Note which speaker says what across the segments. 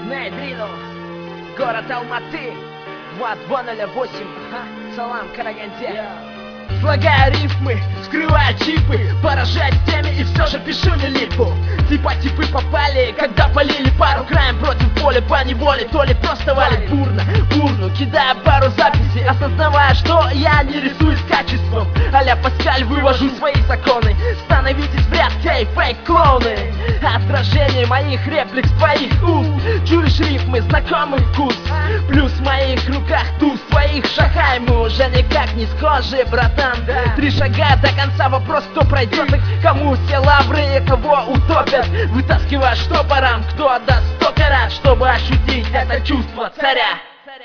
Speaker 1: Нейдринов, город Алматы, 2208, салам, Караганде. Слагая рифмы, скрывая чипы, поражать теми и все же пишу не липу. Типа типы попали, когда полили пару краем против поля по неволе, то ли просто валит бурно, бурну, кидая пару записей, осознавая, что я не рисую с качеством. А-ля Паскаль, вывожу свои законы, становитесь в ряд, эй, фейк-клоуны. Отражение моих реплик с твоих уст, чуешь рифмы, знакомый вкус. Плюс в моих руках туз, в твоих шагай мы уже никак не схожи, братан. 3 шага до конца, вопрос, кто пройдет их, кому все лавры и кого утопят. Вытаскивая штопором, кто отдаст 100 карат, чтобы ощутить это чувство царя.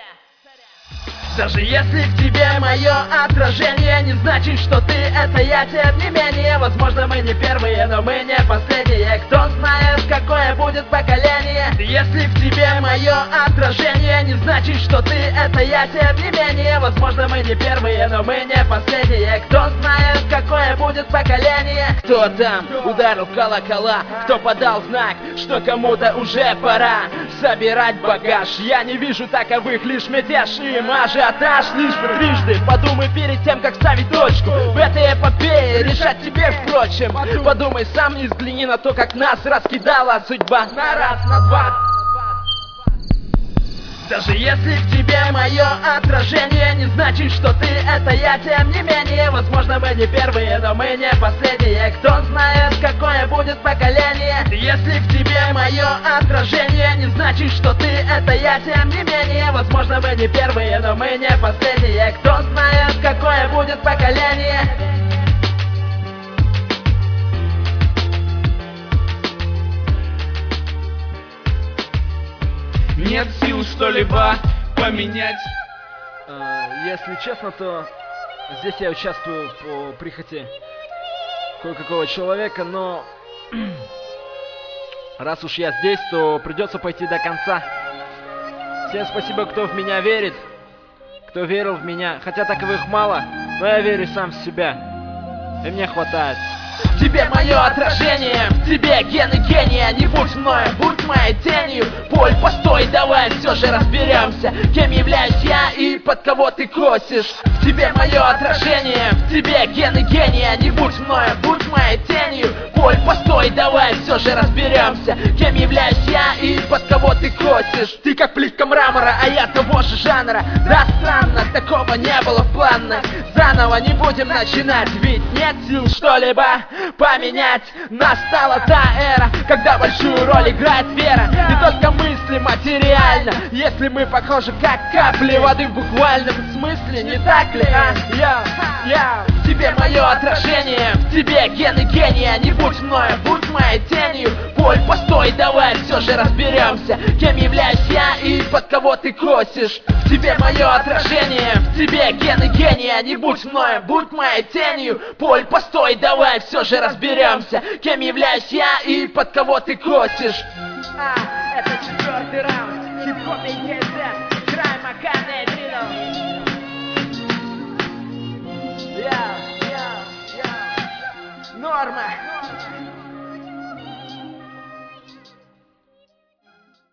Speaker 1: Даже если в тебе мое отражение не значит, что ты это я, тем не менее. Возможно, мы не первые, но мы не последние. Кто знает, какое будет поколение. Если в тебе мое отражение не значит, что ты это я, тем не менее. Возможно, мы не первые, но мы не последние. Кто знает, какое будет поколение. Кто там ударил колокола, кто подал знак, что кому-то уже пора собирать багаж. Я не вижу таковых, лишь мятеж и ажиотаж. Лишь бы трижды подумай перед тем, как ставить точку в этой эпопее, решать тебе, впрочем. Подумай сам и взгляни на то, как нас раскидала судьба на раз, на два. Даже если в тебе мое отражение не значит, что ты это я, тем не менее. Возможно, мы не первые, но мы не последние. Кто знает, какое будет поколение. Если в тебе мое отражение не значит, что ты это я, тем не менее. Возможно, мы не первые, но мы не последние. Кто знает, какое будет поколение.
Speaker 2: Нет сил что-либо поменять.
Speaker 1: Если честно, то здесь я участвую по прихоти кое-какого человека, но раз уж я здесь, то придется пойти до конца. Всем спасибо, кто в меня верит, кто верил в меня, хотя таковых мало, но я верю сам в себя, и мне хватает. Тебе мое отражение, в тебе гены гения. Не будь мною, будь моей тенью. Поль, постой, давай все же разберемся, кем являюсь я и под кого ты косишь. В тебе мое отражение, в тебе гены гения. Не будь мною, будь моей тенью. Поль, постой, давай все же разберемся, кем являюсь я и под кого ты косишь. Ты как плитка мрамора, а я того же жанра. Да, странно, такого не было в планах. Заново не будем начинать, ведь нет сил что-либо поменять. Настала та эра, когда большую роль играет вера. Не только мысли материально, если мы похожи как капли воды в буквальном смысле, не так ли, а? В тебе мое отражение, в тебе гены гения. Не будь мною, будь моей тенью. Поль, постой, давай все же разберемся, кем являюсь я и под кого ты косишь. В тебе мое отражение, в тебе гены гения. Не будь мною, будь моей тенью. Поль, постой, давай все же разберемся, кем являюсь я и под кого ты косишь. Это 4-й раунд, хип-хоп